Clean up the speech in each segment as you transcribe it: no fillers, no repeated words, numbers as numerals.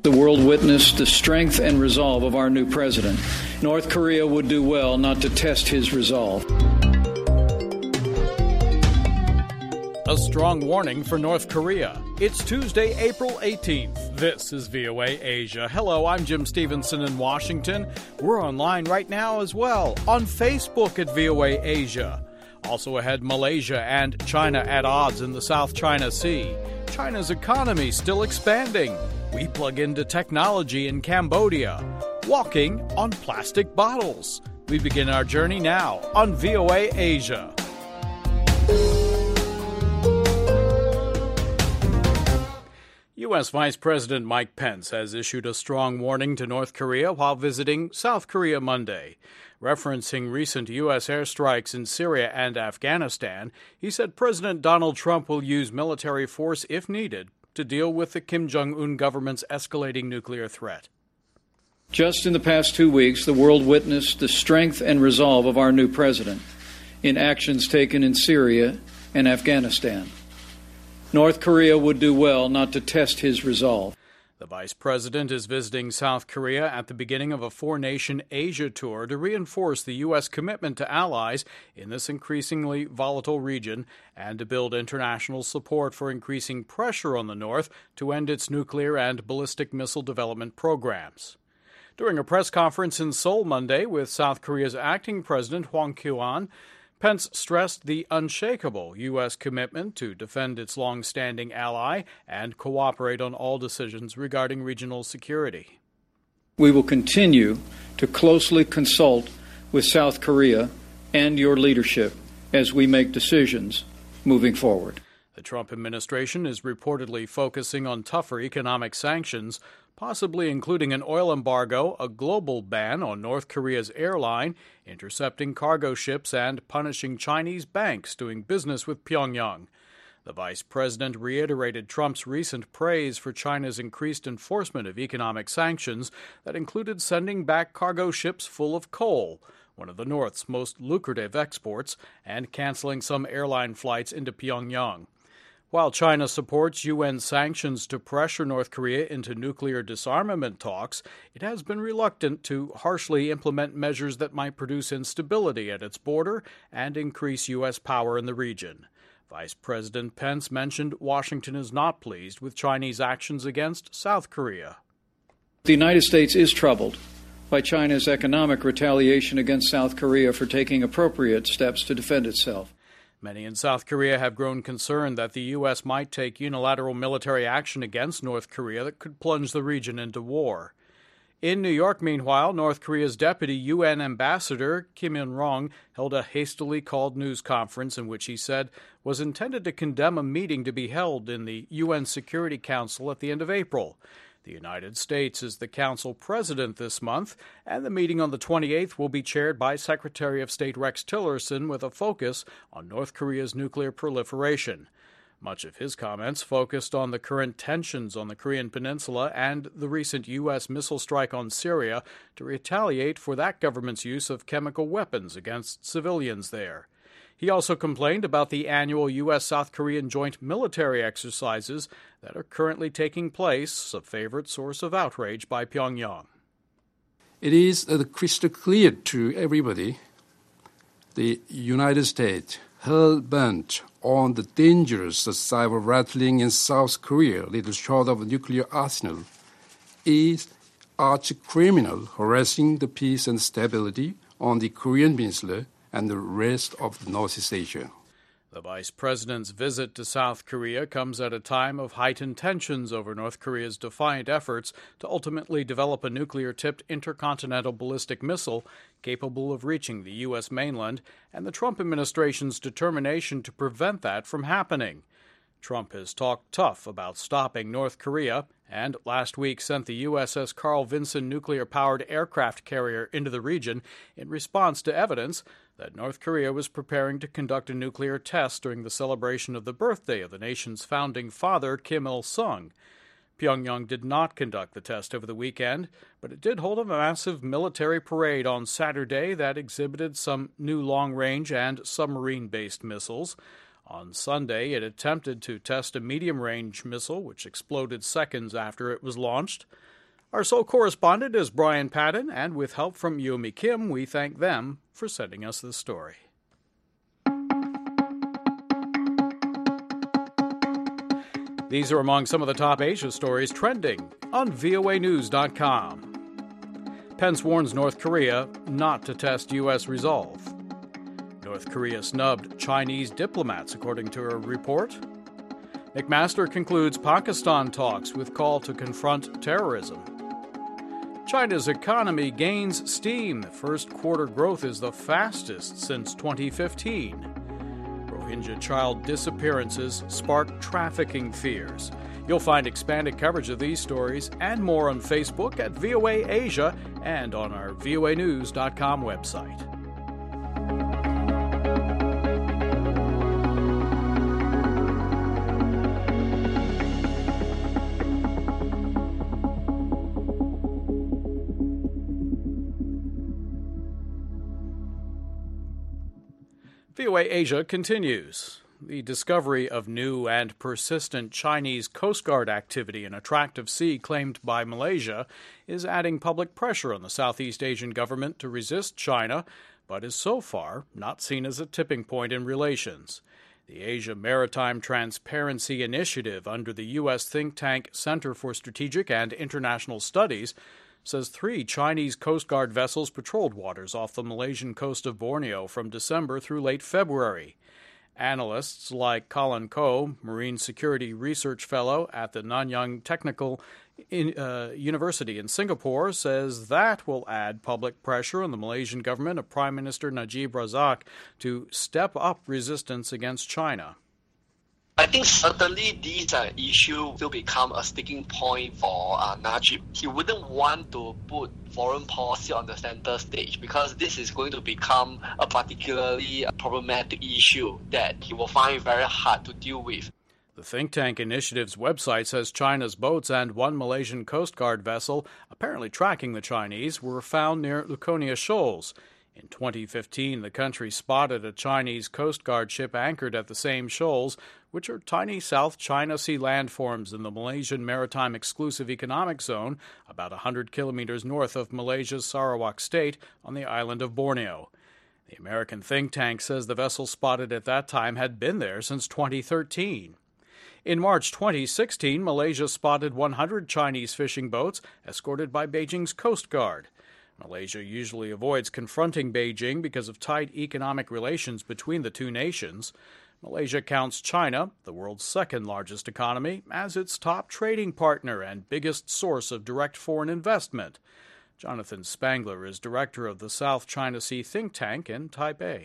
the world witnessed the strength and resolve of our new president. North Korea would do well not to test his resolve. A strong warning for North Korea. It's Tuesday, April 18th. This is VOA Asia. Hello, I'm Jim Stevenson in Washington. We're online right now as well on Facebook at VOA Asia. Also ahead, Malaysia and China at odds in the South China Sea. China's economy still expanding. We plug into technology in Cambodia. Walking on plastic bottles. We begin our journey now on VOA Asia. U.S. Vice President Mike Pence has issued a strong warning to North Korea while visiting South Korea Monday. Referencing recent U.S. airstrikes in Syria and Afghanistan, he said President Donald Trump will use military force if needed to deal with the Kim Jong-un government's escalating nuclear threat. Just in the past 2 weeks, the world witnessed the strength and resolve of our new president in actions taken in Syria and Afghanistan. North Korea would do well not to test his resolve. The vice president is visiting South Korea at the beginning of a four-nation Asia tour to reinforce the U.S. commitment to allies in this increasingly volatile region and to build international support for increasing pressure on the North to end its nuclear and ballistic missile development programs. During a press conference in Seoul Monday with South Korea's acting president Hwang Kyo-ahn, Pence stressed the unshakable U.S. commitment to defend its long-standing ally and cooperate on all decisions regarding regional security. We will continue to closely consult with South Korea and your leadership as we make decisions moving forward. The Trump administration is reportedly focusing on tougher economic sanctions, possibly including an oil embargo, a global ban on North Korea's airline, intercepting cargo ships, and punishing Chinese banks doing business with Pyongyang. The vice president reiterated Trump's recent praise for China's increased enforcement of economic sanctions that included sending back cargo ships full of coal, one of the North's most lucrative exports, and canceling some airline flights into Pyongyang. While China supports UN sanctions to pressure North Korea into nuclear disarmament talks, it has been reluctant to harshly implement measures that might produce instability at its border and increase U.S. power in the region. Vice President Pence mentioned Washington is not pleased with Chinese actions against South Korea. The United States is troubled by China's economic retaliation against South Korea for taking appropriate steps to defend itself. Many in South Korea have grown concerned that the U.S. might take unilateral military action against North Korea that could plunge the region into war. In New York, meanwhile, North Korea's deputy UN ambassador, Kim Yun-rong, held a hastily called news conference in which he said was intended to condemn a meeting to be held in the UN Security Council at the end of April. The United States is the Council president this month, and the meeting on the 28th will be chaired by Secretary of State Rex Tillerson with a focus on North Korea's nuclear proliferation. Much of his comments focused on the current tensions on the Korean Peninsula and the recent U.S. missile strike on Syria to retaliate for that government's use of chemical weapons against civilians there. He also complained about the annual U.S.-South Korean joint military exercises that are currently taking place, a favorite source of outrage by Pyongyang. It is crystal clear to everybody the United States, hell-bent on the dangerous cyber rattling in South Korea, little short of a nuclear arsenal, is arch-criminal harassing the peace and stability on the Korean Peninsula and the rest of Northeast Asia. The vice president's visit to South Korea comes at a time of heightened tensions over North Korea's defiant efforts to ultimately develop a nuclear-tipped intercontinental ballistic missile capable of reaching the U.S. mainland and the Trump administration's determination to prevent that from happening. Trump has talked tough about stopping North Korea and last week sent the USS Carl Vinson nuclear-powered aircraft carrier into the region in response to evidence that North Korea was preparing to conduct a nuclear test during the celebration of the birthday of the nation's founding father, Kim Il-sung. Pyongyang did not conduct the test over the weekend, but it did hold a massive military parade on Saturday that exhibited some new long-range and submarine-based missiles. On Sunday, it attempted to test a medium-range missile, which exploded seconds after it was launched. Our Seoul correspondent is Brian Padden, and with help from Yomi Kim, we thank them for sending us this story. These are among some of the top Asia stories trending on voanews.com. Pence warns North Korea not to test U.S. resolve. North Korea snubbed Chinese diplomats, according to a report. McMaster concludes Pakistan talks with call to confront terrorism. China's economy gains steam. First quarter growth is the fastest since 2015. Rohingya child disappearances spark trafficking fears. You'll find expanded coverage of these stories and more on Facebook at VOA Asia and on our voanews.com website. VOA Asia continues. The discovery of new and persistent Chinese Coast Guard activity in a tract of sea claimed by Malaysia is adding public pressure on the Southeast Asian government to resist China, but is so far not seen as a tipping point in relations. The Asia Maritime Transparency Initiative under the U.S. think tank Center for Strategic and International Studies says 3 Chinese Coast Guard vessels patrolled waters off the Malaysian coast of Borneo from December through late February. Analysts like Colin Koh, Marine Security Research Fellow at the Nanyang Technical University in Singapore, says that will add public pressure on the Malaysian government of Prime Minister Najib Razak to step up resistance against China. I think certainly this issue will become a sticking point for Najib. He wouldn't want to put foreign policy on the center stage because this is going to become a particularly problematic issue that he will find very hard to deal with. The think tank initiative's website says China's boats and 1 Malaysian Coast Guard vessel, apparently tracking the Chinese, were found near Luconia Shoals. In 2015, the country spotted a Chinese Coast Guard ship anchored at the same shoals, which are tiny South China Sea landforms in the Malaysian Maritime Exclusive Economic Zone, about 100 kilometers north of Malaysia's Sarawak state on the island of Borneo. The American think tank says the vessel spotted at that time had been there since 2013. In March 2016, Malaysia spotted 100 Chinese fishing boats escorted by Beijing's Coast Guard. Malaysia usually avoids confronting Beijing because of tight economic relations between the two nations. Malaysia counts China, the world's second largest economy, as its top trading partner and biggest source of direct foreign investment. Jonathan Spangler is director of the South China Sea think tank in Taipei.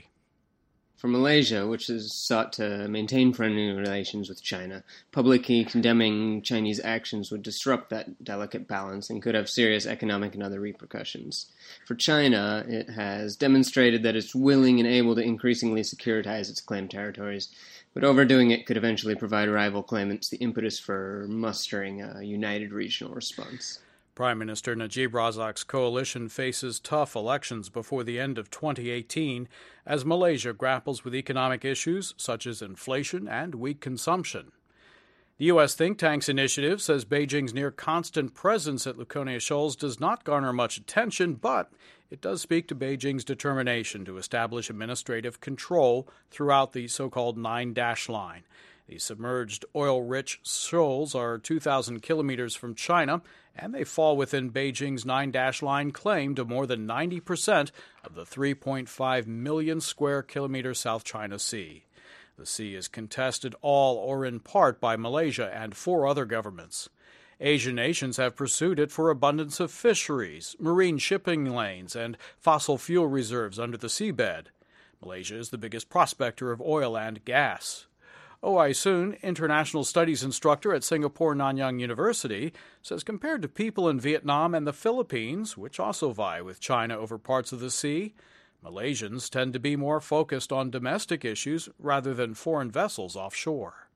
For Malaysia, which has sought to maintain friendly relations with China, publicly condemning Chinese actions would disrupt that delicate balance and could have serious economic and other repercussions. For China, it has demonstrated that it's willing and able to increasingly securitize its claimed territories, but overdoing it could eventually provide rival claimants the impetus for mustering a united regional response. Prime Minister Najib Razak's coalition faces tough elections before the end of 2018 as Malaysia grapples with economic issues such as inflation and weak consumption. The U.S. think tank's initiative says Beijing's near-constant presence at Luconia Shoals does not garner much attention, but it does speak to Beijing's determination to establish administrative control throughout the so-called Nine-Dash Line. The submerged oil-rich shoals are 2,000 kilometers from China, and they fall within Beijing's Nine-Dash Line claim to more than 90% of the 3.5 million square kilometer South China Sea. The sea is contested all or in part by Malaysia and 4 other governments. Asian nations have pursued it for abundance of fisheries, marine shipping lanes, and fossil fuel reserves under the seabed. Malaysia is the biggest prospector of oil and gas. O.I. Soon, international studies instructor at Singapore Nanyang University, says compared to people in Vietnam and the Philippines, which also vie with China over parts of the sea, Malaysians tend to be more focused on domestic issues rather than foreign vessels offshore.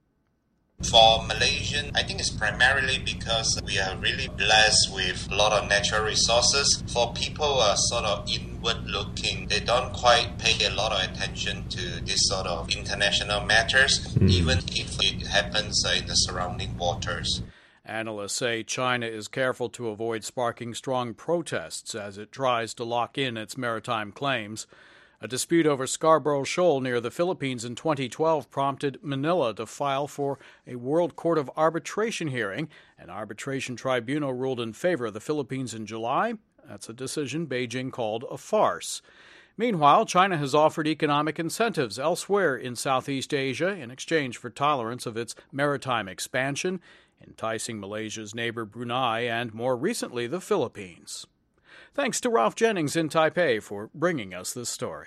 For Malaysian, I think it's primarily because we are really blessed with a lot of natural resources. For people who are sort of inward-looking, they don't quite pay a lot of attention to this sort of international matters, even if it happens in the surrounding waters. Analysts say China is careful to avoid sparking strong protests as it tries to lock in its maritime claims. A dispute over Scarborough Shoal near the Philippines in 2012 prompted Manila to file for a World Court of Arbitration hearing. An arbitration tribunal ruled in favor of the Philippines in July. That's a decision Beijing called a farce. Meanwhile, China has offered economic incentives elsewhere in Southeast Asia in exchange for tolerance of its maritime expansion, enticing Malaysia's neighbor Brunei and, more recently, the Philippines. Thanks to Ralph Jennings in Taipei for bringing us this story.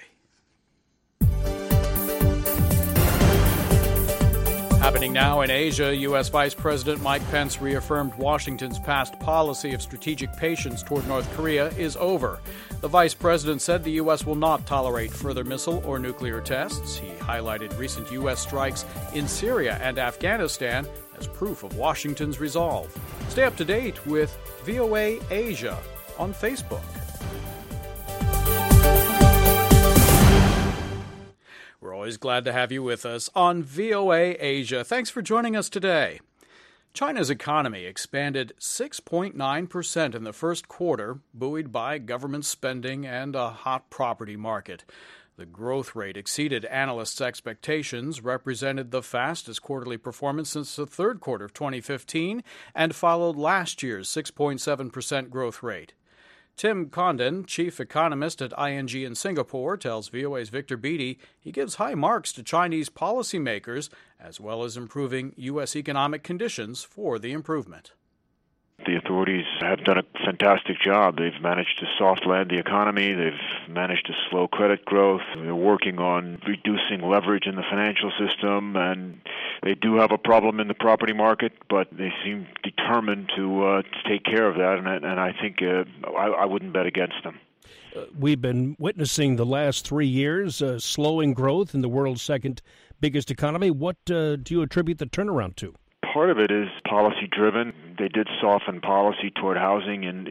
Happening now in Asia, U.S. Vice President Mike Pence reaffirmed Washington's past policy of strategic patience toward North Korea is over. The vice president said the U.S. will not tolerate further missile or nuclear tests. He highlighted recent U.S. strikes in Syria and Afghanistan as proof of Washington's resolve. Stay up to date with VOA Asia on Facebook. We're always glad to have you with us on VOA Asia. Thanks for joining us today. China's economy expanded 6.9% in the first quarter, buoyed by government spending and a hot property market. The growth rate exceeded analysts' expectations, represented the fastest quarterly performance since the third quarter of 2015, and followed last year's 6.7% growth rate. Tim Condon, chief economist at ING in Singapore, tells VOA's Victor Beattie he gives high marks to Chinese policymakers as well as improving U.S. economic conditions for the improvement. The authorities have done a fantastic job. They've managed to soft land the economy. They've managed to slow credit growth. They're working on reducing leverage in the financial system, and they do have a problem in the property market, but they seem determined to take care of that, and I think I wouldn't bet against them. We've been witnessing the last 3 years slowing growth in the world's second biggest economy. What do you attribute the turnaround to? Part of it is policy-driven. They did soften policy toward housing in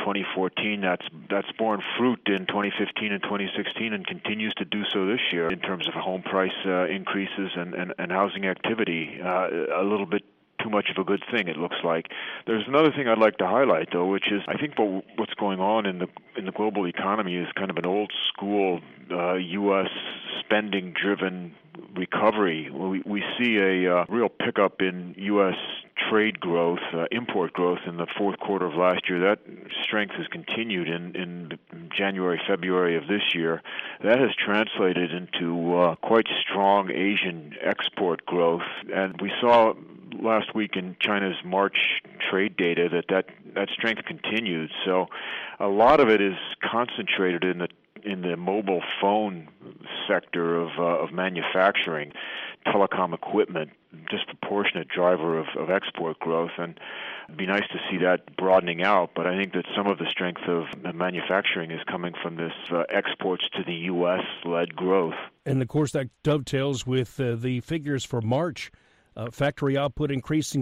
2014. That's borne fruit in 2015 and 2016 and continues to do so this year in terms of home price increases and housing activity. A little bit too much of a good thing, it looks like. There's another thing I'd like to highlight, though, which is I think what's going on in the global economy is kind of an old-school U.S. spending-driven recovery. We see a real pickup in U.S. trade growth, import growth in the fourth quarter of last year. That strength has continued in January, February of this year. That has translated into quite strong Asian export growth. And we saw last week in China's March trade data that strength continued. So a lot of it is concentrated in the mobile phone sector of manufacturing, telecom equipment, disproportionate driver of export growth, and it'd be nice to see that broadening out, but I think that some of the strength of manufacturing is coming from this exports to the U.S.-led growth. And, of course, that dovetails with the figures for March. Factory output increasing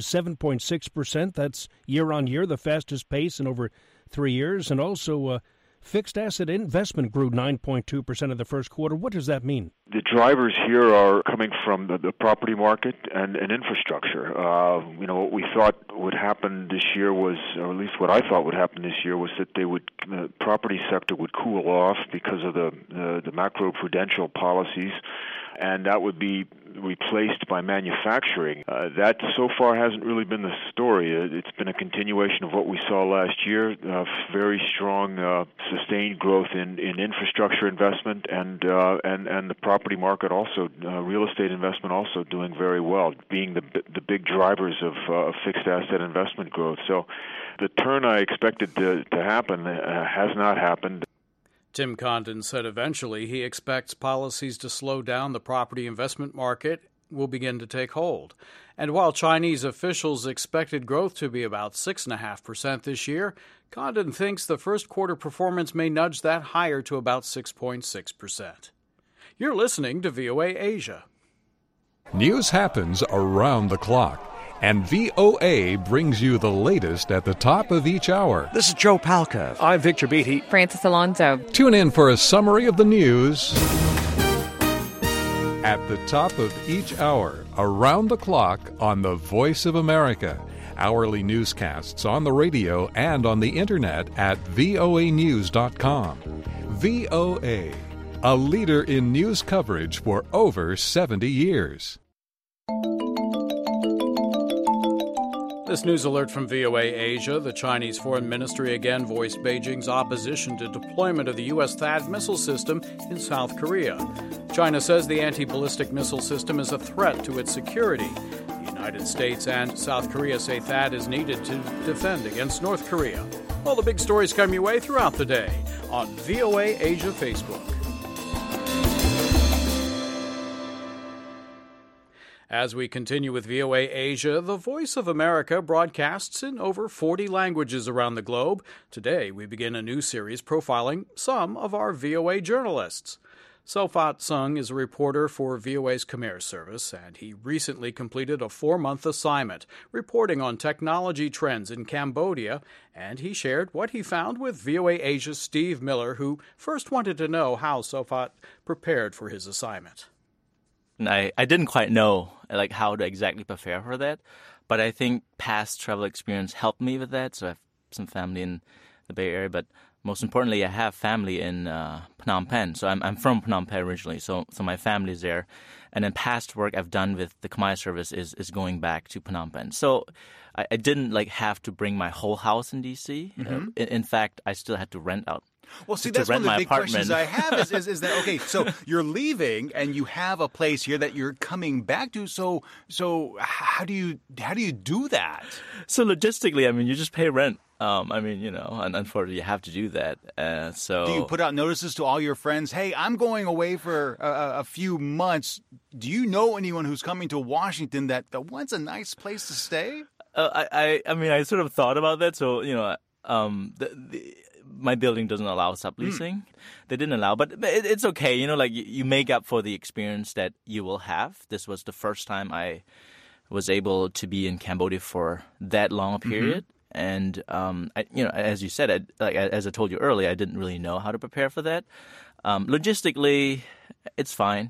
7.6%. That's year-on-year, the fastest pace in over 3 years, and also fixed asset investment grew 9.2% in the first quarter. What does that mean? The drivers here are coming from the property market and infrastructure. What we thought would happen this year was, or at least what I thought would happen this year, was that the property sector would cool off because of the macro-prudential policies, and that would be replaced by manufacturing. That so far hasn't really been the story. It's been a continuation of what we saw last year, very strong sustained growth in infrastructure investment and the property market also, real estate investment also doing very well, being the big drivers of fixed asset investment growth. So the turn I expected to happen has not happened. Tim Condon said eventually he expects policies to slow down the property investment market will begin to take hold. And while Chinese officials expected growth to be about 6.5% this year, Condon thinks the first quarter performance may nudge that higher to about 6.6%. You're listening to VOA Asia. News happens around the clock, and VOA brings you the latest at the top of each hour. This is Joe Palca. I'm Victor Beattie. Francis Alonso. Tune in for a summary of the news at the top of each hour, around the clock on the Voice of America. Hourly newscasts on the radio and on the internet at voanews.com. VOA, a leader in news coverage for over 70 years. This news alert from VOA Asia. The Chinese Foreign Ministry again voiced Beijing's opposition to deployment of the U.S. THAAD missile system in South Korea. China says the anti-ballistic missile system is a threat to its security. The United States and South Korea say THAAD is needed to defend against North Korea. All the big stories come your way throughout the day on VOA Asia Facebook. As we continue with VOA Asia, the Voice of America broadcasts in over 40 languages around the globe. Today, we begin a new series profiling some of our VOA journalists. Sophat Sung is a reporter for VOA's Khmer service, and he recently completed a 4-month assignment reporting on technology trends in Cambodia, and he shared what he found with VOA Asia's Steve Miller, who first wanted to know how Sophat prepared for his assignment. I didn't quite know how to exactly prepare for that, but I think past travel experience helped me with that. So I have some family in the Bay Area, but most importantly, I have family in Phnom Penh. So I'm from Phnom Penh originally, so my family's there. And then past work I've done with the Khmer service is going back to Phnom Penh. So I didn't have to bring my whole house in D.C. Mm-hmm. In fact, I still had to rent out. Well, see, that's one of the big questions I have is that, okay, so you're leaving and you have a place here that you're coming back to. So how do you do that? So logistically, you just pay rent. And unfortunately, you have to do that. So do you put out notices to all your friends? Hey, I'm going away for a few months. Do you know anyone who's coming to Washington that wants a nice place to stay? I sort of thought about that. So, my building doesn't allow subleasing. They didn't allow, but it's okay. You make up for the experience that you will have. This was the first time I was able to be in Cambodia for that long a period. Mm-hmm. And, as you said, as I told you earlier, I didn't really know how to prepare for that. Logistically, it's fine,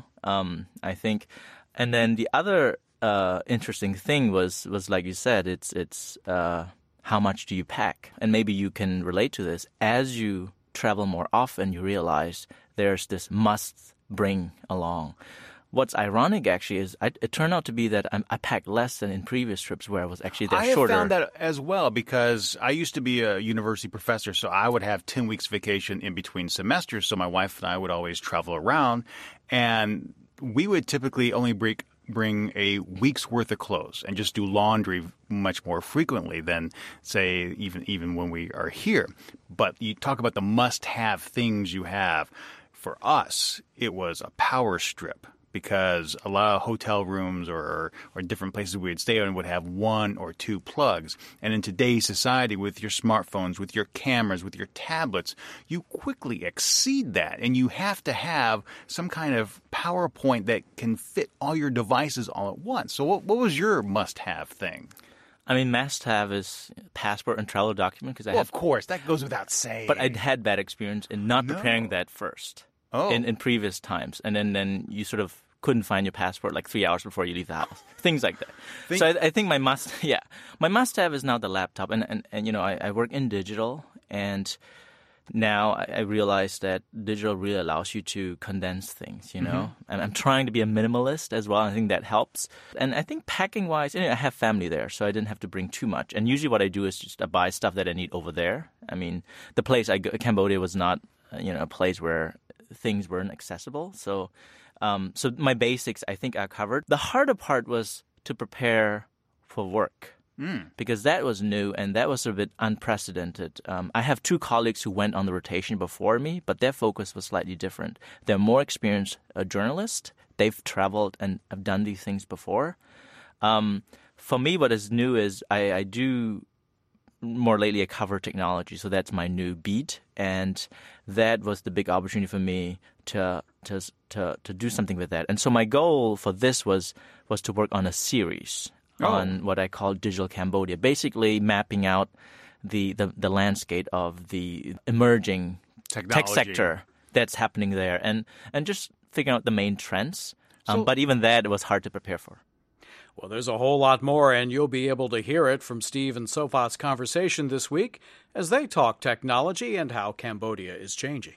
I think. And then the other interesting thing was like you said, it's how much do you pack? And maybe you can relate to this. As you travel more often, you realize there's this must bring along. What's ironic, actually, is it turned out to be that I packed less than in previous trips where I was actually there shorter. I have found that as well because I used to be a university professor, so I would have 10 weeks vacation in between semesters. So my wife and I would always travel around, and we would typically only bring a week's worth of clothes and just do laundry much more frequently than, say, even when we are here. But you talk about the must-have things you have. For us, it was a power strip because a lot of hotel rooms or different places we would stay on would have 1 or 2 plugs. And in today's society, with your smartphones, with your cameras, with your tablets, you quickly exceed that. And you have to have some kind of PowerPoint that can fit all your devices all at once. So what was your must-have thing? Must-have is passport and travel document. Of course. That goes without saying. But I'd had bad experience in not preparing that first in previous times. And then you sort of couldn't find your passport 3 hours before you leave the house. Things like that. So I think my must-have is now the laptop. And I work in digital, and now I realize that digital really allows you to condense things, And I'm trying to be a minimalist as well. I think that helps. And I think packing-wise, I have family there, so I didn't have to bring too much. And usually what I do is just buy stuff that I need over there. The place I go, Cambodia was not, a place where things weren't accessible. So my basics, I think, are covered. The harder part was to prepare for work. Because that was new and that was a bit unprecedented. I have 2 colleagues who went on the rotation before me, but their focus was slightly different. They're more experienced journalists. They've traveled and have done these things before. For me, what is new is I do more lately I cover technology, so that's my new beat, and that was the big opportunity for me to do something with that. And so my goal for this was to work on a series on what I call Digital Cambodia, basically mapping out the landscape of the emerging tech sector that's happening there, and just figuring out the main trends. But even that was hard to prepare for. Well, there's a whole lot more, and you'll be able to hear it from Steve and Sofat's conversation this week as they talk technology and how Cambodia is changing.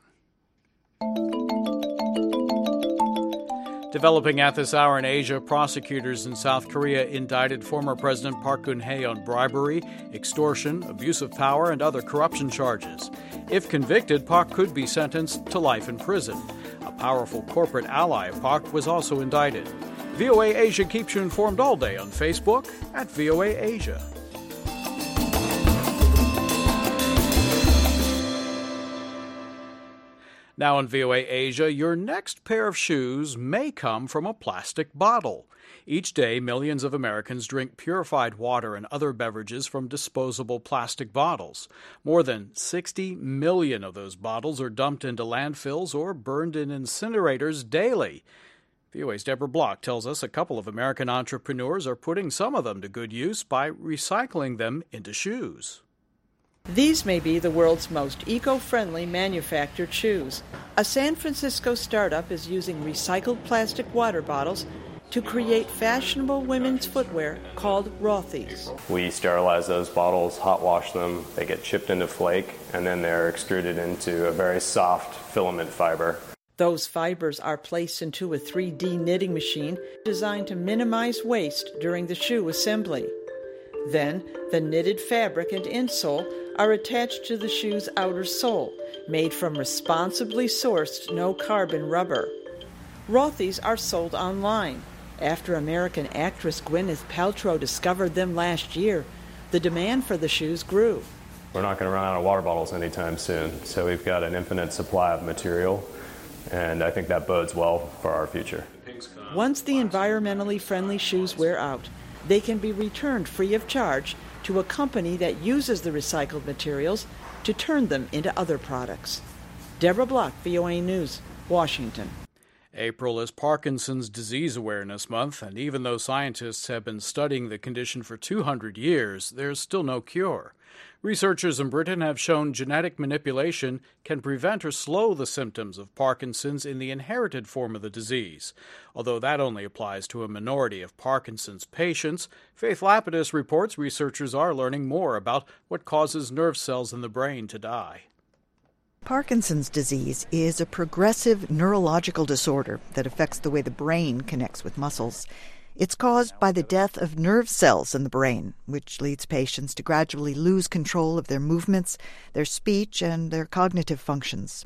Developing at this hour in Asia, prosecutors in South Korea indicted former President Park Geun-hye on bribery, extortion, abuse of power, and other corruption charges. If convicted, Park could be sentenced to life in prison. A powerful corporate ally of Park was also indicted. VOA Asia keeps you informed all day on Facebook at VOA Asia. Now on VOA Asia, your next pair of shoes may come from a plastic bottle. Each day, millions of Americans drink purified water and other beverages from disposable plastic bottles. More than 60 million of those bottles are dumped into landfills or burned in incinerators daily. VOA's Deborah Block tells us a couple of American entrepreneurs are putting some of them to good use by recycling them into shoes. These may be the world's most eco-friendly manufactured shoes. A San Francisco startup is using recycled plastic water bottles to create fashionable women's footwear called Rothy's. We sterilize those bottles, hot wash them, they get chipped into flake, and then they're extruded into a very soft filament fiber. Those fibers are placed into a 3D knitting machine designed to minimize waste during the shoe assembly. Then, the knitted fabric and insole are attached to the shoe's outer sole, made from responsibly sourced no-carbon rubber. Rothy's are sold online. After American actress Gwyneth Paltrow discovered them last year, the demand for the shoes grew. We're not going to run out of water bottles anytime soon, so we've got an infinite supply of material, and I think that bodes well for our future. Once the environmentally friendly shoes wear out, they can be returned free of charge to a company that uses the recycled materials to turn them into other products. Deborah Block, VOA News, Washington. April is Parkinson's Disease Awareness Month, and even though scientists have been studying the condition for 200 years, there's still no cure. Researchers in Britain have shown genetic manipulation can prevent or slow the symptoms of Parkinson's in the inherited form of the disease. Although that only applies to a minority of Parkinson's patients, Faith Lapidus reports researchers are learning more about what causes nerve cells in the brain to die. Parkinson's disease is a progressive neurological disorder that affects the way the brain connects with muscles. It's caused by the death of nerve cells in the brain, which leads patients to gradually lose control of their movements, their speech, and their cognitive functions.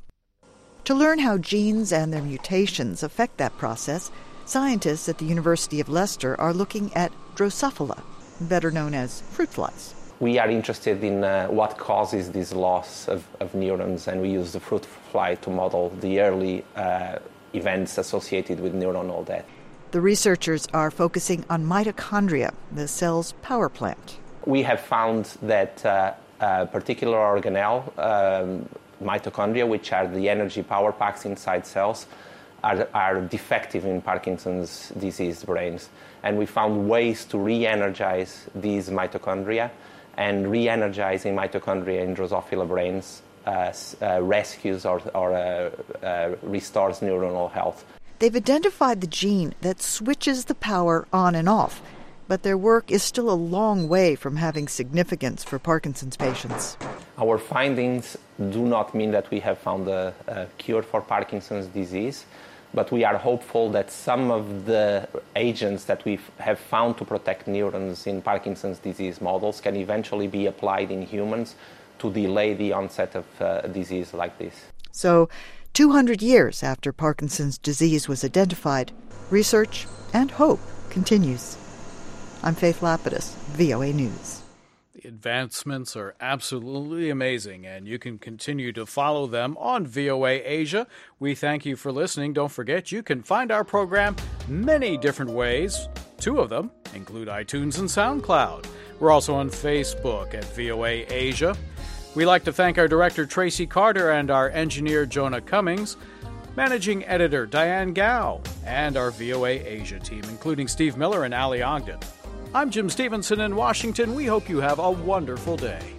To learn how genes and their mutations affect that process, scientists at the University of Leicester are looking at Drosophila, better known as fruit flies. We are interested in what causes this loss of neurons, and we use the fruit fly to model the early events associated with neuronal death. The researchers are focusing on mitochondria, the cell's power plant. We have found that a particular organelle, mitochondria, which are the energy power packs inside cells, are defective in Parkinson's disease brains. And we found ways to re-energize these mitochondria, and re-energizing mitochondria in Drosophila brains rescues or restores neuronal health. They've identified the gene that switches the power on and off, but their work is still a long way from having significance for Parkinson's patients. Our findings do not mean that we have found a cure for Parkinson's disease, but we are hopeful that some of the agents that we have found to protect neurons in Parkinson's disease models can eventually be applied in humans to delay the onset of a disease like this. So, 200 years after Parkinson's disease was identified, research and hope continues. I'm Faith Lapidus, VOA News. The advancements are absolutely amazing, and you can continue to follow them on VOA Asia. We thank you for listening. Don't forget, you can find our program many different ways. 2 of them include iTunes and SoundCloud. We're also on Facebook at VOA Asia. We'd like to thank our director, Tracy Carter, and our engineer, Jonah Cummings, managing editor, Diane Gao, and our VOA Asia team, including Steve Miller and Ali Ogden. I'm Jim Stevenson in Washington. We hope you have a wonderful day.